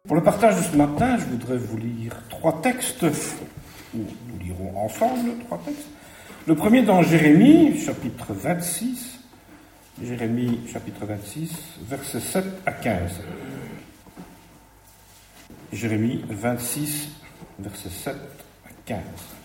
Pour le partage de ce matin, je voudrais vous lire 3 textes, ou nous lirons ensemble 3 textes. Le premier dans Jérémie, chapitre 26, Jérémie, chapitre 26, versets 7 à 15. Jérémie 26, versets 7 à 15.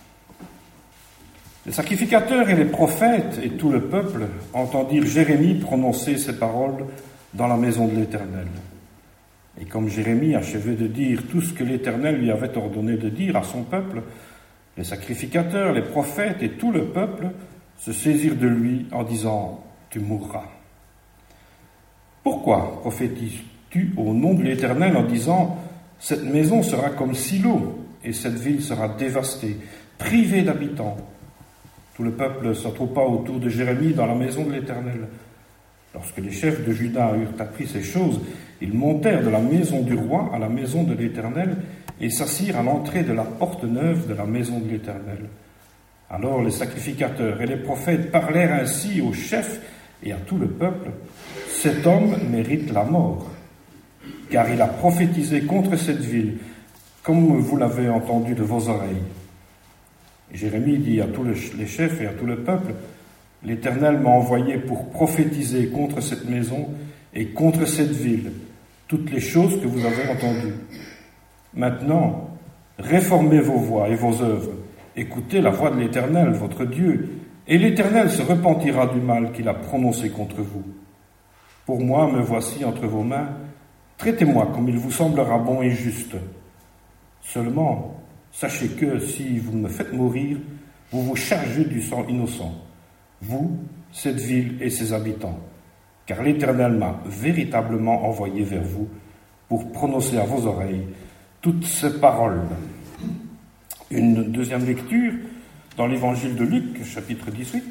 Les sacrificateurs et les prophètes et tout le peuple entendirent Jérémie prononcer ces paroles dans la maison de l'Éternel. Et comme Jérémie achevait de dire tout ce que l'Éternel lui avait ordonné de dire à son peuple, les sacrificateurs, les prophètes et tout le peuple se saisirent de lui en disant « Tu mourras ». Pourquoi prophétises-tu au nom de l'Éternel en disant « Cette maison sera comme Silo et cette ville sera dévastée, privée d'habitants ». Tout le peuple s'attroupa autour de Jérémie dans la maison de l'Éternel. Lorsque les chefs de Juda eurent appris ces choses, ils montèrent de la maison du roi à la maison de l'Éternel et s'assirent à l'entrée de la porte neuve de la maison de l'Éternel. Alors les sacrificateurs et les prophètes parlèrent ainsi aux chefs et à tout le peuple. « Cet homme mérite la mort, car il a prophétisé contre cette ville, comme vous l'avez entendu de vos oreilles. » Jérémie dit à tous les chefs et à tout le peuple, « L'Éternel m'a envoyé pour prophétiser contre cette maison et contre cette ville, toutes les choses que vous avez entendues. Maintenant, réformez vos voies et vos œuvres, écoutez la voix de l'Éternel, votre Dieu, et l'Éternel se repentira du mal qu'il a prononcé contre vous. Pour moi, me voici entre vos mains, traitez-moi comme il vous semblera bon et juste. Seulement, sachez que si vous me faites mourir, vous vous chargez du sang innocent, vous, cette ville et ses habitants, car l'Éternel m'a véritablement envoyé vers vous pour prononcer à vos oreilles toutes ces paroles. » Une deuxième lecture dans l'évangile de Luc, chapitre 18.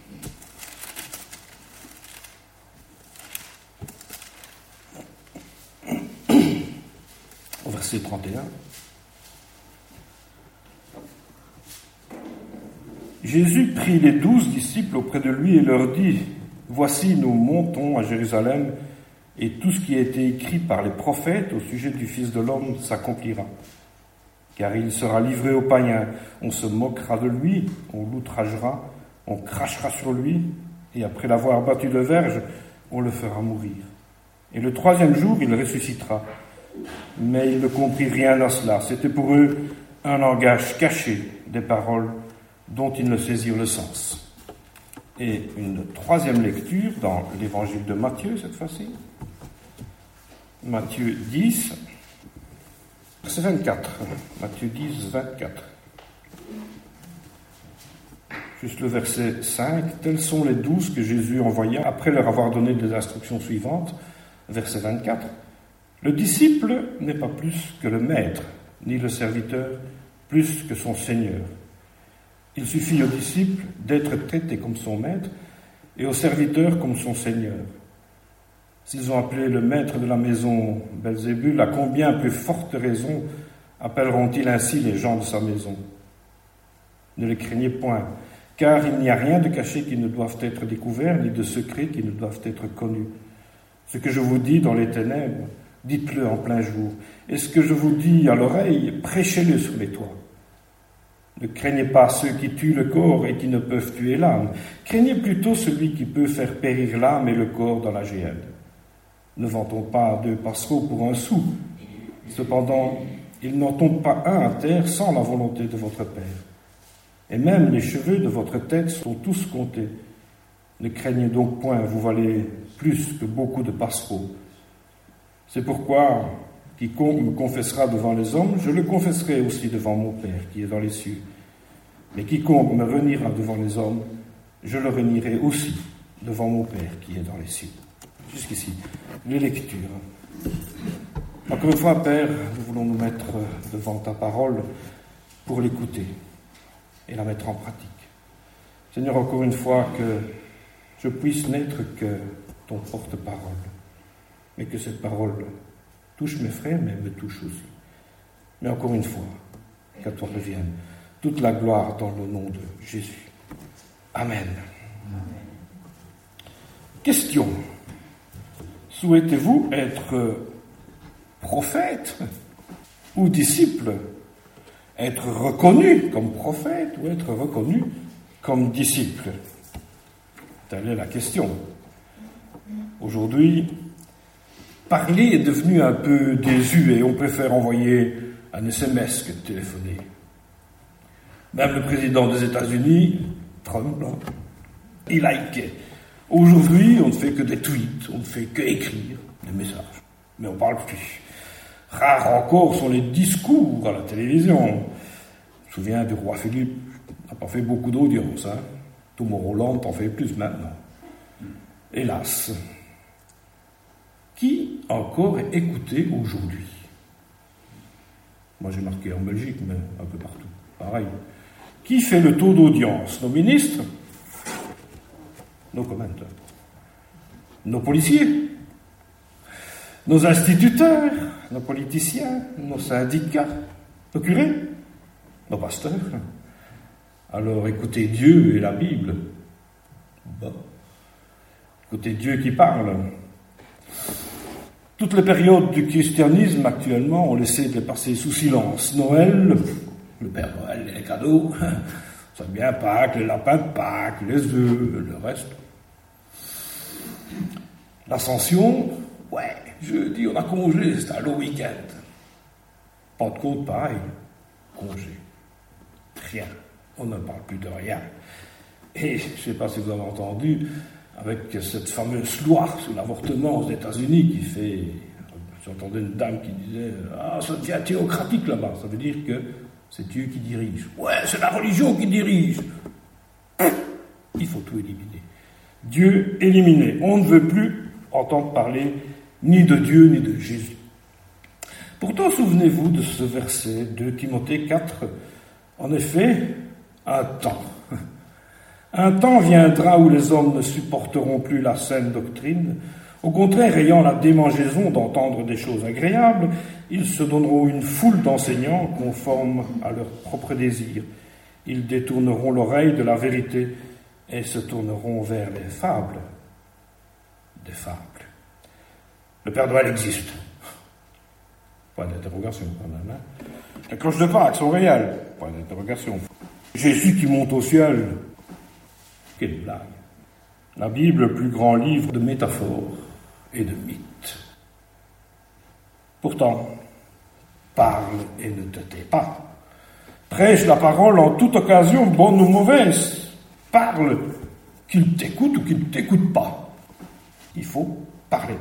Au verset 31. Jésus prit les 12 disciples auprès de lui et leur dit « Voici, nous montons à Jérusalem, et tout ce qui a été écrit par les prophètes au sujet du Fils de l'homme s'accomplira. Car il sera livré aux païens, on se moquera de lui, on l'outragera, on crachera sur lui, et après l'avoir battu de verge, on le fera mourir. Et le 3e jour, il ressuscitera. » Mais ils ne comprirent rien à cela. C'était pour eux un langage caché des paroles dont ils ne saisirent le sens. Et une 3e lecture dans l'évangile de Matthieu, cette fois-ci. Matthieu 10, verset 24. Matthieu 10, 24. Juste le verset 5. Tels sont les 12 que Jésus envoya après leur avoir donné des instructions suivantes. Verset 24. Le disciple n'est pas plus que le maître, ni le serviteur plus que son Seigneur. Il suffit au disciple d'être traité comme son maître et au serviteur comme son Seigneur. S'ils ont appelé le maître de la maison Belzébul, à combien plus forte raison appelleront-ils ainsi les gens de sa maison? Ne les craignez point, car il n'y a rien de caché qui ne doive être découvert, ni de secret qui ne doivent être connus. Ce que je vous dis dans les ténèbres, dites-le en plein jour. Et ce que je vous dis à l'oreille, prêchez-le sur les toits. Ne craignez pas ceux qui tuent le corps et qui ne peuvent tuer l'âme. Craignez plutôt celui qui peut faire périr l'âme et le corps dans la géhenne. Ne vend-on pas 2 passereaux pour 1 sou? Cependant, il n'en tombe pas un à terre sans la volonté de votre Père. Et même les cheveux de votre tête sont tous comptés. Ne craignez donc point, vous valez plus que beaucoup de passereaux. C'est pourquoi, quiconque me confessera devant les hommes, je le confesserai aussi devant mon Père qui est dans les cieux. Mais quiconque me reniera devant les hommes, je le renierai aussi devant mon Père qui est dans les cieux. Jusqu'ici, les lectures. Encore une fois, Père, nous voulons nous mettre devant ta parole pour l'écouter et la mettre en pratique. Seigneur, encore une fois, que je puisse n'être que ton porte-parole, mais que cette parole touche mes frères, mais me touche aussi. Mais encore une fois, qu'à toi revienne toute la gloire dans le nom de Jésus. Amen. Question. Souhaitez-vous être prophète ou disciple, être reconnu comme prophète ou être reconnu comme disciple? Telle est la question. Aujourd'hui, parler est devenu un peu désuet. On préfère envoyer un SMS que de téléphoner. Même le président des États-Unis, Trump, là, il likait. Aujourd'hui, on ne fait que des tweets, on ne fait que écrire des messages. Mais on ne parle plus. Rares encore sont les discours à la télévision. Je me souviens du roi Philippe, il n'a pas fait beaucoup d'audience. Tomorrowland en fait plus maintenant. Hélas. Qui encore est écouté aujourd'hui? Moi j'ai marqué en Belgique, mais un peu partout. Pareil. Qui fait le taux d'audience? Nos ministres? Nos commentateurs? Nos policiers? Nos instituteurs? Nos politiciens? Nos syndicats? Nos curés? Nos pasteurs? Alors écoutez Dieu et la Bible. Bon. Écoutez Dieu qui parle. Toutes les périodes du christianisme actuellement, on essaie de les passer sous silence. Noël, le Père Noël, les cadeaux, ça vient Pâques, les lapins de Pâques, les œufs, le reste. L'Ascension, ouais, jeudi on a congé, c'est un long week-end. Pentecôte, pareil, congé. Rien, on ne parle plus de rien. Et je ne sais pas si vous avez entendu, avec cette fameuse loi sur l'avortement aux États-Unis qui fait... J'entendais une dame qui disait « Ah, ça devient théocratique là-bas. » Ça veut dire que c'est Dieu qui dirige. « Ouais, c'est la religion qui dirige. » Il faut tout éliminer. Dieu éliminé. On ne veut plus entendre parler ni de Dieu ni de Jésus. Pourtant, souvenez-vous de ce verset de Timothée 4. En effet, un temps viendra où les hommes ne supporteront plus la saine doctrine. Au contraire, ayant la démangeaison d'entendre des choses agréables, ils se donneront une foule d'enseignants conformes à leurs propres désirs. Ils détourneront l'oreille de la vérité et se tourneront vers les fables. Des fables. Le Père Noël existe. Point d'interrogation, quand même. Les cloches de Pâques sont réelles. Point d'interrogation. Jésus qui monte au ciel. Quelle blague. La Bible, le plus grand livre de métaphores et de mythes. Pourtant, parle et ne te tais pas. Prêche la parole en toute occasion, bonne ou mauvaise. Parle, qu'il t'écoute ou qu'il ne t'écoute pas. Il faut parler.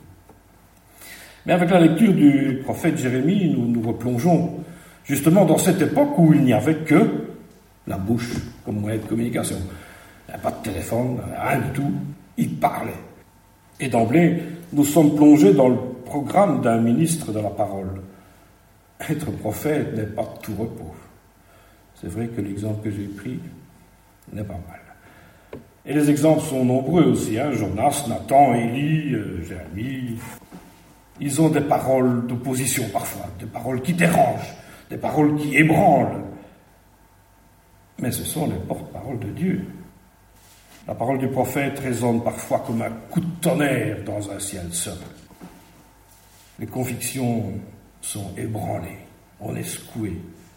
Mais avec la lecture du prophète Jérémie, nous nous replongeons justement dans cette époque où il n'y avait que la bouche comme moyen de communication. Il n'y a pas de téléphone, rien du tout. Il parlait. Et d'emblée, nous sommes plongés dans le programme d'un ministre de la parole. Être prophète n'est pas de tout repos. C'est vrai que l'exemple que j'ai pris n'est pas mal. Et les exemples sont nombreux aussi. Jonas, Nathan, Élie, Jérémie. Ils ont des paroles d'opposition parfois, des paroles qui dérangent, des paroles qui ébranlent. Mais ce sont les porte-paroles de Dieu. La parole du prophète résonne parfois comme un coup de tonnerre dans un ciel serein. Les convictions sont ébranlées, on est secoué.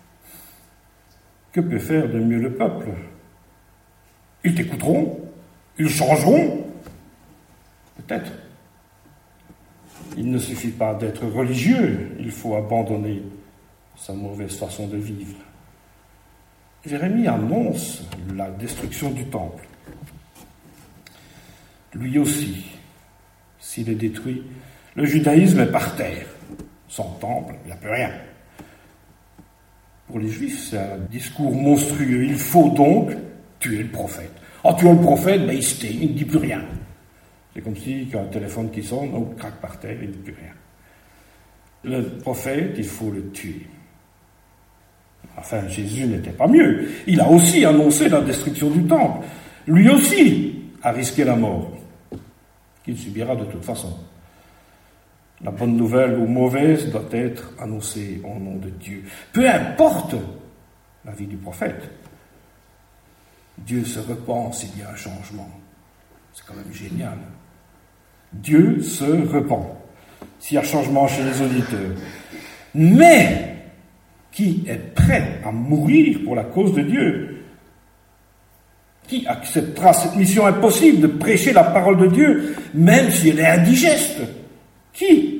Que peut faire de mieux le peuple? Ils t'écouteront? Ils changeront? Peut-être. Il ne suffit pas d'être religieux, il faut abandonner sa mauvaise façon de vivre. Jérémie annonce la destruction du temple. Lui aussi, s'il est détruit, le judaïsme est par terre. Sans temple, il n'y a plus rien. Pour les Juifs, c'est un discours monstrueux. Il faut donc tuer le prophète. En tuant le prophète, il se tait, il ne dit plus rien. C'est comme si, quand un téléphone qui sonne, on craque par terre, il ne dit plus rien. Le prophète, il faut le tuer. Enfin, Jésus n'était pas mieux. Il a aussi annoncé la destruction du temple. Lui aussi a risqué la mort, qu'il subira de toute façon. La bonne nouvelle ou mauvaise doit être annoncée au nom de Dieu. Peu importe la vie du prophète. Dieu se repent s'il y a un changement. C'est quand même génial. Dieu se repent s'il y a changement chez les auditeurs. mais qui est prêt à mourir pour la cause de Dieu. Qui acceptera cette mission impossible de prêcher la parole de Dieu, même si elle est indigeste? Qui?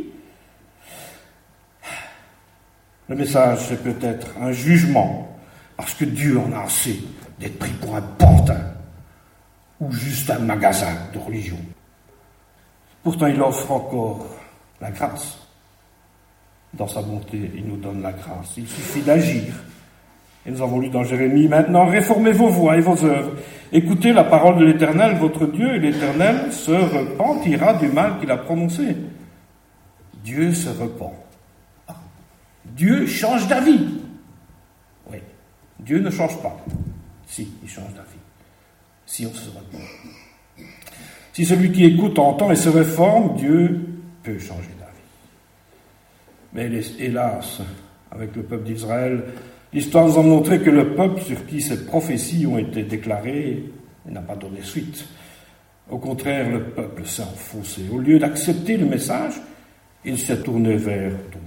Le message, c'est peut-être un jugement, parce que Dieu en a assez d'être pris pour un pantin ou juste un magasin de religion. Pourtant, il offre encore la grâce. Dans sa bonté, il nous donne la grâce. Il suffit d'agir. Et nous avons lu dans Jérémie, maintenant, réformez vos voies et vos œuvres. Écoutez la parole de l'Éternel, votre Dieu, et l'Éternel se repentira du mal qu'il a prononcé. Dieu se repent. Dieu change d'avis. Oui, Dieu ne change pas. Si, il change d'avis. Si on se repent. Si celui qui écoute entend et se réforme, Dieu peut changer d'avis. Mais hélas, avec le peuple d'Israël, l'histoire nous a montré que le peuple sur qui ces prophéties ont été déclarées n'a pas donné suite. Au contraire, le peuple s'est enfoncé. Au lieu d'accepter le message, il s'est tourné vers d'autres.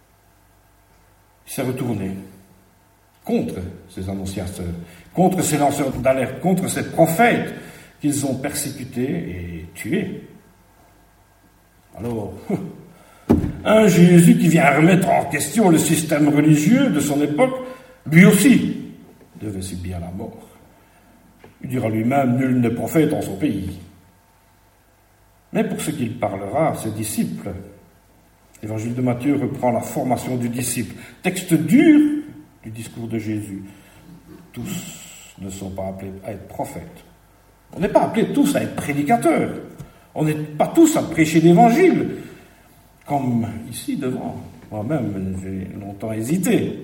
Il s'est retourné contre ces annonciateurs, contre ces lanceurs d'alerte, contre ces prophètes qu'ils ont persécutés et tués. Alors, un Jésus qui vient remettre en question le système religieux de son époque, lui aussi devait subir la mort. Il dira lui-même, nul n'est prophète en son pays. Mais pour ce qu'il parlera à ses disciples, l'évangile de Matthieu reprend la formation du disciple. Texte dur du discours de Jésus. Tous ne sont pas appelés à être prophètes. On n'est pas appelés tous à être prédicateurs. On n'est pas tous à prêcher l'évangile. Comme ici devant. Moi-même, j'ai longtemps hésité.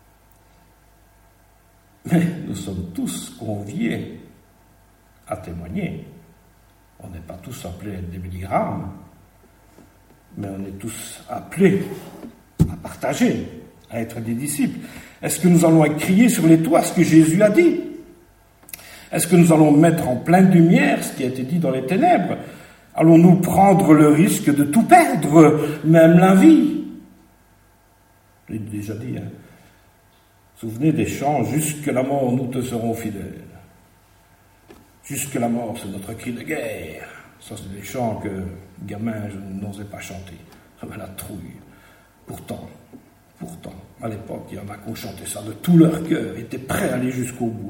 Mais nous sommes tous conviés à témoigner. On n'est pas tous appelés à être des Billy Graham, mais on est tous appelés à partager, à être des disciples. Est-ce que nous allons crier sur les toits ce que Jésus a dit? Est-ce que nous allons mettre en pleine lumière ce qui a été dit dans les ténèbres? Allons-nous prendre le risque de tout perdre, même la vie? Je l'ai déjà dit, hein. Souvenez des chants, jusque la mort nous te serons fidèles. Jusque la mort, c'est notre cri de guerre. Ça, c'est des chants que, gamin, je n'osais pas chanter. J'avais la trouille. Pourtant, à l'époque, il y en a qui ont chanté ça de tout leur cœur, étaient prêts à aller jusqu'au bout.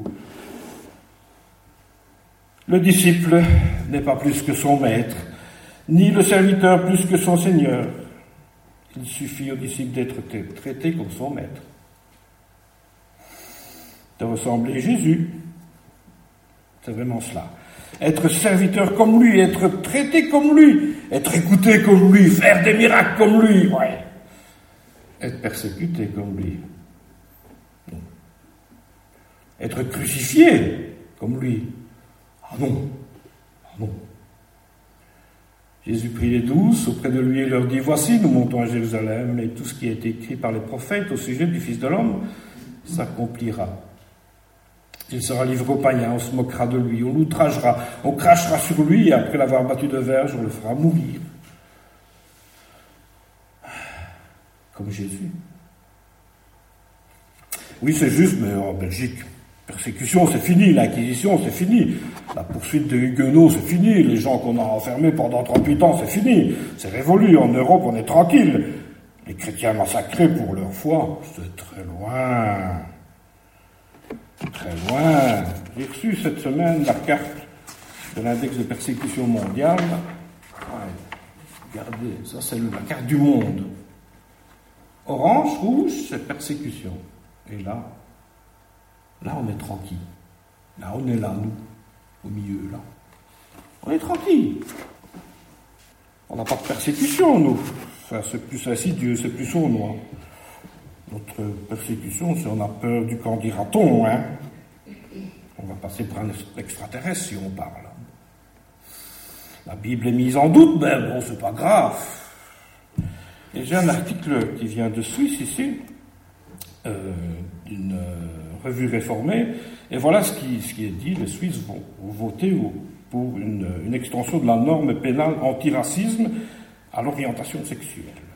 Le disciple n'est pas plus que son maître, ni le serviteur plus que son seigneur. Il suffit au disciple d'être traité comme son maître, de ressembler à Jésus. C'est vraiment cela. Être serviteur comme lui, être traité comme lui, être écouté comme lui, faire des miracles comme lui, ouais. Être persécuté comme lui. Non. Être crucifié comme lui. Ah non. Ah non. Jésus prit les 12 auprès de lui et leur dit, voici, nous montons à Jérusalem, et tout ce qui a été écrit par les prophètes au sujet du Fils de l'homme s'accomplira. Il sera livré aux païens, on se moquera de lui, on l'outragera, on crachera sur lui, et après l'avoir battu de verge, on le fera mourir. Comme Jésus. Oui, c'est juste, mais en Belgique, persécution, c'est fini, l'inquisition, c'est fini, la poursuite des Huguenots, c'est fini, les gens qu'on a enfermés pendant 38 ans, c'est fini, c'est révolu, en Europe, on est tranquille. Les chrétiens massacrés pour leur foi, c'est très loin. Très loin. J'ai reçu cette semaine la carte de l'index de persécution mondiale. Ouais. Regardez, ça c'est la carte du monde. Orange, rouge, c'est persécution. Et là on est tranquille. Là on est là, nous, au milieu, là. On est tranquille. On n'a pas de persécution, nous. Enfin, c'est plus insidieux, c'est plus sournois. Notre persécution, c'est on a peur du qu'en dira-t-on, hein. On va passer pour un extraterrestre si on parle. La Bible est mise en doute, mais bon, c'est pas grave. Et j'ai un article qui vient de Suisse ici, d'une revue réformée, et voilà ce qui est dit. Les Suisses vont voter pour une extension de la norme pénale antiracisme à l'orientation sexuelle.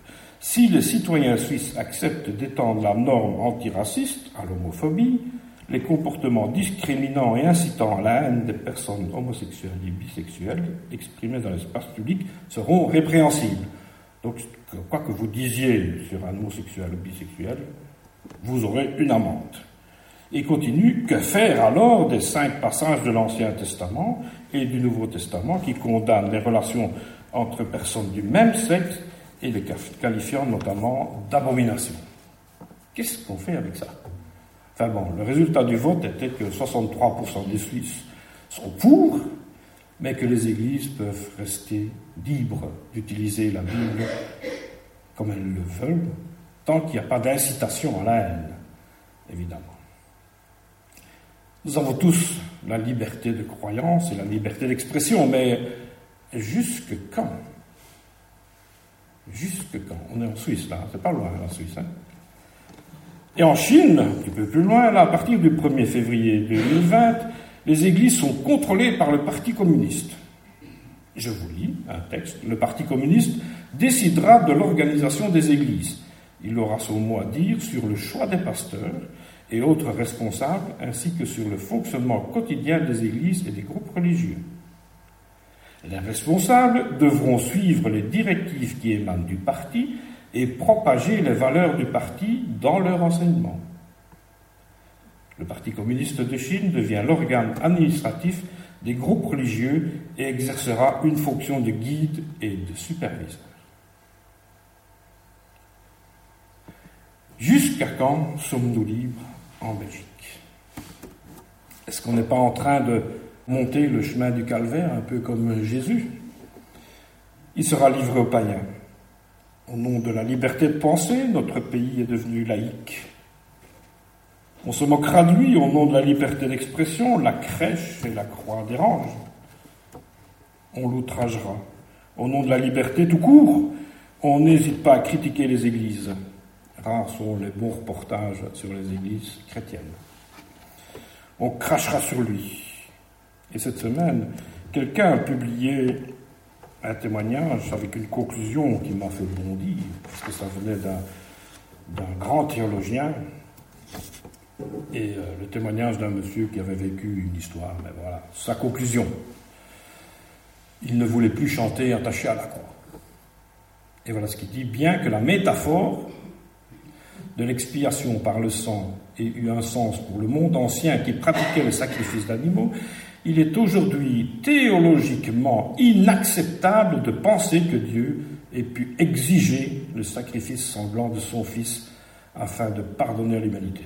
Si les citoyens suisses acceptent d'étendre la norme antiraciste à l'homophobie, les comportements discriminants et incitant à la haine des personnes homosexuelles et bisexuelles exprimés dans l'espace public seront répréhensibles. Donc, quoi que vous disiez sur un homosexuel ou bisexuel, vous aurez une amende. Et continue, que faire alors des 5 passages de l'Ancien Testament et du Nouveau Testament qui condamnent les relations entre personnes du même sexe et les qualifiant notamment d'abomination? Qu'est-ce qu'on fait avec ça? Enfin bon, le résultat du vote était que 63% des Suisses sont pour, mais que les églises peuvent rester libres d'utiliser la Bible comme elles le veulent, tant qu'il n'y a pas d'incitation à la haine, évidemment. Nous avons tous la liberté de croyance et la liberté d'expression, mais jusque quand? Jusque quand? On est en Suisse, là, c'est pas loin, la Suisse, hein? Et en Chine, un petit peu plus loin, là, à partir du 1er février 2020, les églises sont contrôlées par le Parti communiste. Je vous lis un texte. Le Parti communiste décidera de l'organisation des églises. Il aura son mot à dire sur le choix des pasteurs et autres responsables, ainsi que sur le fonctionnement quotidien des églises et des groupes religieux. Les responsables devront suivre les directives qui émanent du parti et propager les valeurs du parti dans leur enseignement. Le Parti communiste de Chine devient l'organe administratif des groupes religieux et exercera une fonction de guide et de superviseur. Jusqu'à quand sommes-nous libres en Belgique? Est-ce qu'on n'est pas en train de monter le chemin du calvaire, un peu comme Jésus? Il sera livré aux païens. Au nom de la liberté de penser, notre pays est devenu laïque. On se moquera de lui au nom de la liberté d'expression, la crèche et la croix dérange. On l'outragera. Au nom de la liberté tout court, on n'hésite pas à critiquer les églises. Rares sont les bons reportages sur les églises chrétiennes. On crachera sur lui. Et cette semaine, quelqu'un a publié un témoignage avec une conclusion qui m'a fait bondir, parce que ça venait d'un grand théologien, et le témoignage d'un monsieur qui avait vécu une histoire, mais voilà, sa conclusion. Il ne voulait plus chanter attaché à la croix. Et voilà ce qu'il dit: bien que la métaphore de l'expiation par le sang ait eu un sens pour le monde ancien qui pratiquait le sacrifice d'animaux, il est aujourd'hui théologiquement inacceptable de penser que Dieu ait pu exiger le sacrifice sanglant de son Fils afin de pardonner l'humanité.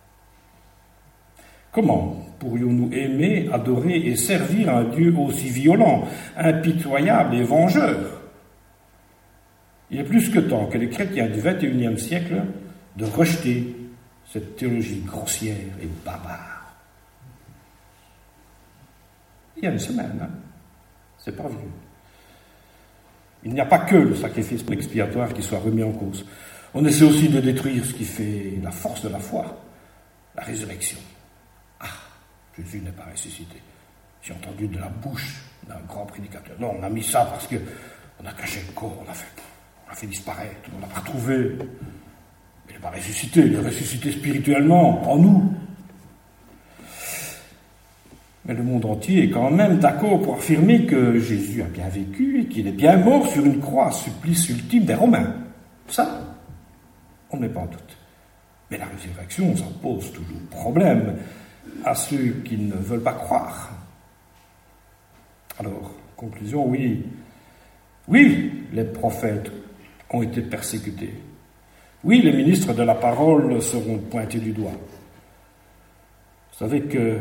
Comment pourrions-nous aimer, adorer et servir un Dieu aussi violent, impitoyable et vengeur? Il est plus que temps que les chrétiens du XXIe siècle de rejeter cette théologie grossière et barbare. Il y a une semaine, hein? C'est pas vieux. Il n'y a pas que le sacrifice expiatoire qui soit remis en cause. On essaie aussi de détruire ce qui fait la force de la foi, la résurrection. Ah, Jésus n'est pas ressuscité. J'ai entendu de la bouche d'un grand prédicateur. Non, on a mis ça parce que on a caché le corps, on l'a fait disparaître, on l'a pas retrouvé. Il n'est pas ressuscité, il est ressuscité spirituellement, en nous. Mais le monde entier est quand même d'accord pour affirmer que Jésus a bien vécu et qu'il est bien mort sur une croix, supplice ultime des Romains. Ça, on ne met pas en doute. Mais la résurrection, ça pose toujours problème à ceux qui ne veulent pas croire. Alors, conclusion, oui, les prophètes ont été persécutés. Oui, les ministres de la parole seront pointés du doigt. Vous savez que,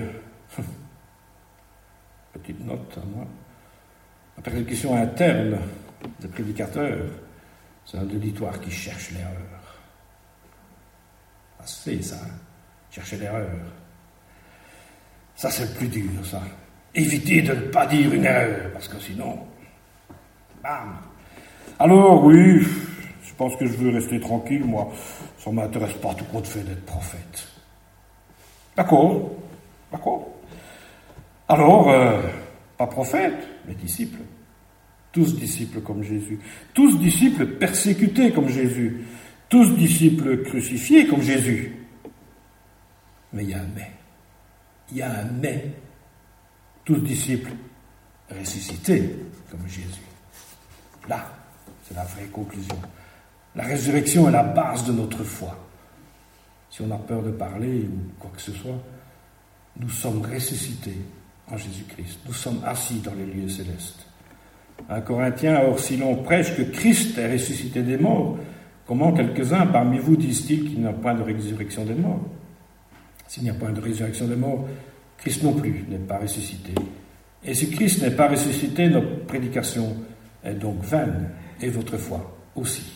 petite note à moi, la persécution interne des prédicateurs, c'est un auditoire qui cherche l'erreur. Ça se fait, ça, hein? Chercher l'erreur. Ça, c'est le plus dur, ça. Éviter de ne pas dire une erreur, parce que sinon, bam. Alors, oui, je pense que je veux rester tranquille, moi. Ça ne m'intéresse pas tout compte fait d'être prophète. D'accord. Alors, pas prophète, mais disciple. tous disciples comme Jésus, tous disciples persécutés comme Jésus, tous disciples crucifiés comme Jésus. Mais il y a un mais. Il y a un mais. Tous disciples ressuscités comme Jésus. Là, c'est la vraie conclusion. La résurrection est la base de notre foi. Si on a peur de parler ou quoi que ce soit, nous sommes ressuscités en Jésus-Christ. Nous sommes assis dans les lieux célestes. 1 Corinthiens, or si l'on prêche que Christ est ressuscité des morts, comment quelques-uns parmi vous disent-ils qu'il n'y a pas de résurrection des morts? S'il n'y a pas de résurrection des morts, Christ non plus n'est pas ressuscité. Et si Christ n'est pas ressuscité, notre prédication est donc vaine, et votre foi aussi.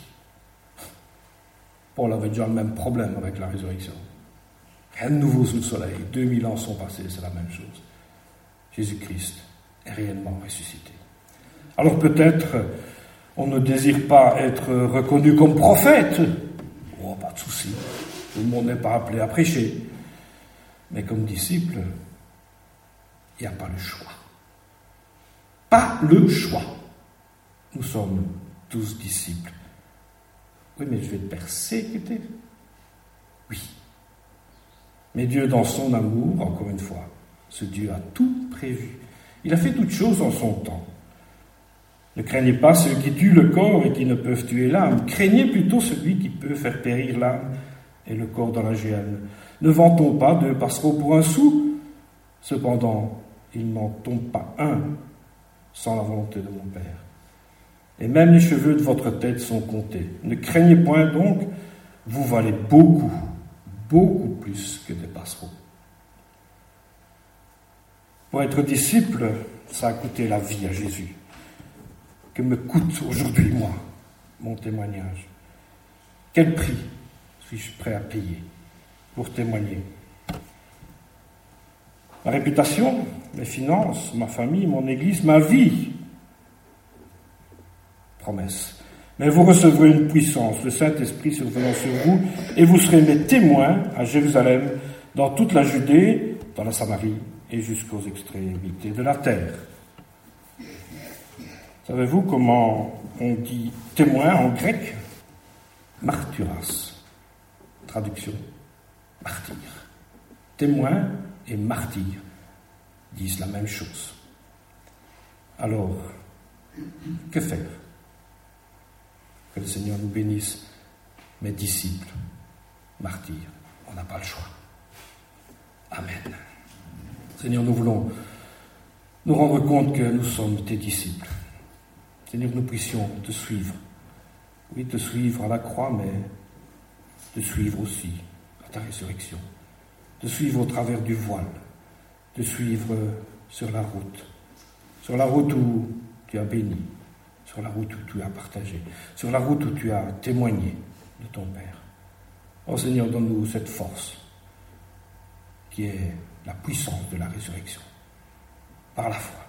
Paul avait déjà le même problème avec la résurrection. Rien de nouveau sous le soleil. 2000 ans sont passés, c'est la même chose. Jésus-Christ est réellement ressuscité. Alors peut-être on ne désire pas être reconnu comme prophète. Oh, pas de souci. Tout le monde n'est pas appelé à prêcher. Mais comme disciple, il n'y a pas le choix. Pas le choix. Nous sommes tous disciples. Oui, mais je vais te persécuter. Oui. Mais Dieu, dans son amour, encore une fois, ce Dieu a tout prévu. Il a fait toutes choses en son temps. Ne craignez pas ceux qui tuent le corps et qui ne peuvent tuer l'âme. Craignez plutôt celui qui peut faire périr l'âme et le corps dans la géhenne. Ne vantons pas deux passereaux pour un sou. Cependant, il n'en tombe pas un sans la volonté de mon Père. Et même les cheveux de votre tête sont comptés. Ne craignez point donc, vous valez beaucoup, beaucoup plus que des passereaux. Pour être disciple, ça a coûté la vie à Jésus. Que me coûte aujourd'hui, moi, mon témoignage? Quel prix suis-je prêt à payer pour témoigner? Ma réputation, mes finances, ma famille, mon église, ma vie. Promesse. Mais vous recevrez une puissance, le Saint-Esprit survenant sur vous, et vous serez mes témoins à Jérusalem, dans toute la Judée, dans la Samarie et jusqu'aux extrémités de la terre. Savez-vous comment on dit témoin en grec? Martyras. Traduction, martyr. Témoin et martyr disent la même chose. Alors, que faire? Que le Seigneur nous bénisse, mes disciples, martyrs. On n'a pas le choix. Amen. Seigneur, nous voulons nous rendre compte que nous sommes tes disciples. Seigneur, que nous puissions te suivre. Oui, te suivre à la croix, mais te suivre aussi à ta résurrection. Te suivre au travers du voile. Te suivre sur la route où tu as béni. Sur la route où tu as partagé, sur la route où tu as témoigné de ton Père. Oh Seigneur, donne-nous cette force qui est la puissance de la résurrection, par la foi.